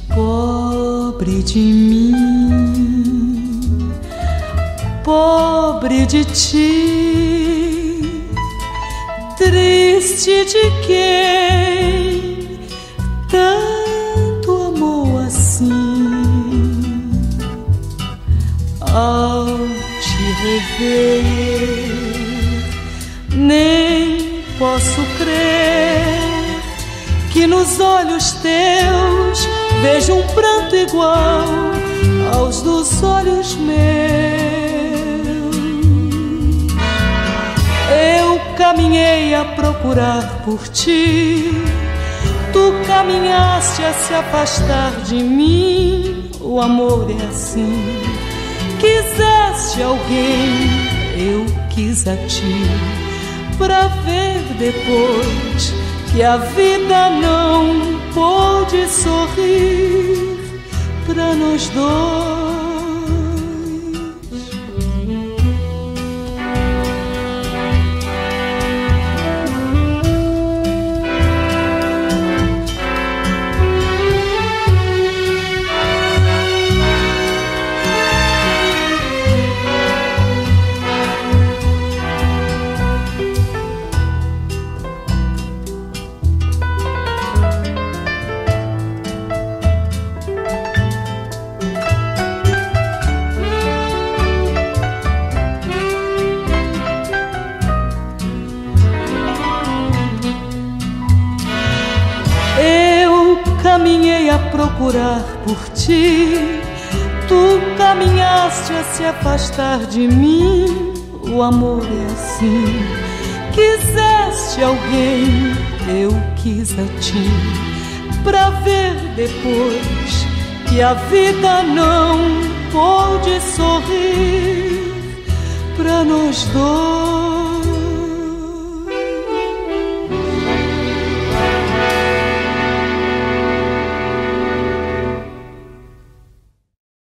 Pobre de mim, pobre de ti, triste de quem tanto amou assim. Ao te rever, nem posso crer que nos olhos teus vejo um pranto igual aos dos olhos meus. Eu caminhei a procurar por ti, tu caminhaste a se afastar de mim. O amor é assim, quiseste alguém, eu quis a ti, pra ver depois que a vida não pôde sorrir pra nós dois. Caminhei a procurar por ti, tu caminhaste a se afastar de mim. O amor é assim, quiseste alguém, eu quis a ti, pra ver depois que a vida não pôde sorrir pra nós dois.